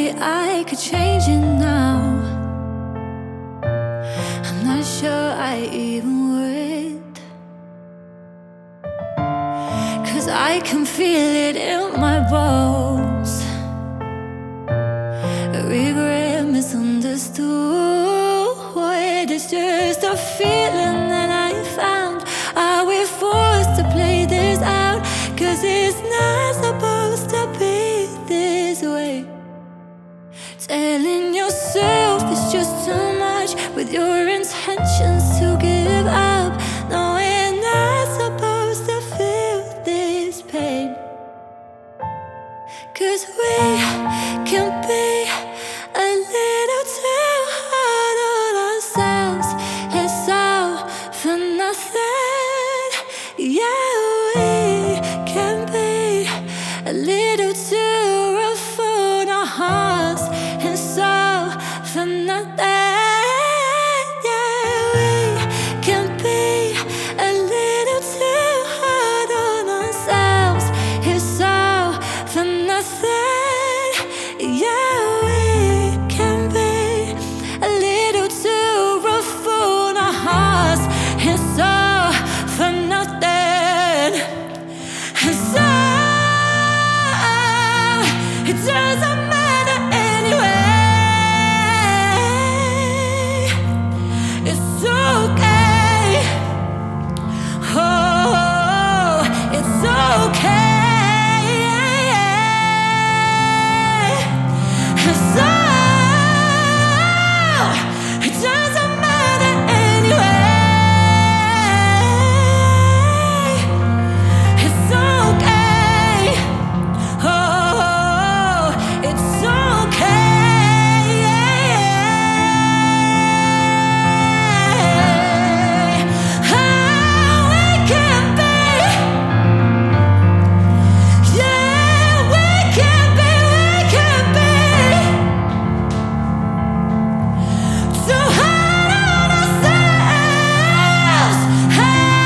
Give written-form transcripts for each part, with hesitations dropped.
maybe I could change it now. I'm not sure I even would, 'cause I can feel it in my bones. Regret, misunderstood. It's just a feeling that I found. Are we forced to play this out? 'Cause it's not supposed to be this way. Telling yourself it's just too much, with your intentions to give up. No, we're not supposed to feel this pain. 'Cause we can be a little too hard on ourselves. It's all for nothing. Yeah, we can be a little too rough on our hearts. It's all for nothing. Yeah, we can be a little too hard on ourselves. It's all for nothing. Yeah, we can be a little too rough on our hearts. It's all for nothing. It's all, it doesn't matter anyway. It's okay. Oh, it's okay. It's all, it doesn't matter anyway. It's okay. Oh, it's okay. Oh, we can be. Yeah, we can be. Too hard on ourselves. Oh,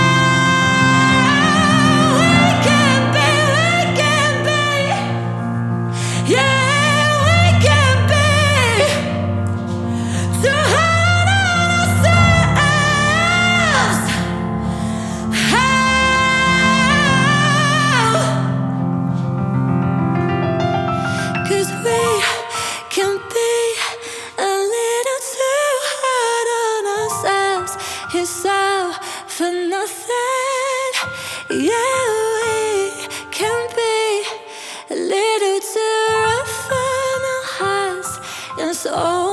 we can be. Yeah, we can be. Too hard on ourselves. Oh, 'cause we can be a little too hard on ourselves. It's all for nothing. Yeah, we can be a little too rough on our hearts. It's all